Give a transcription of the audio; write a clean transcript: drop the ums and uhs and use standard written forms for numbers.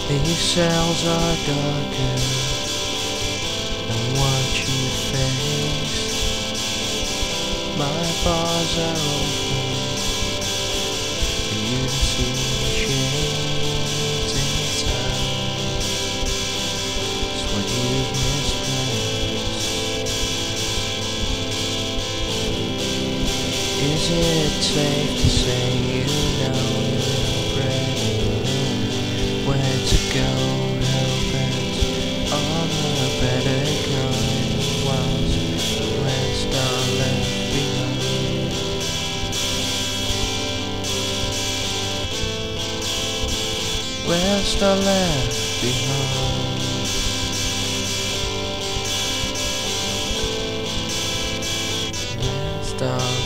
These cells are darker than what you faced. My bars are open for you to see the shades inside. It's what you've misplaced. Is it safe to say you know you're pretty where to go, hell-bent on the better kind, whilst the rest are left behind? Rest are left behind. Rest are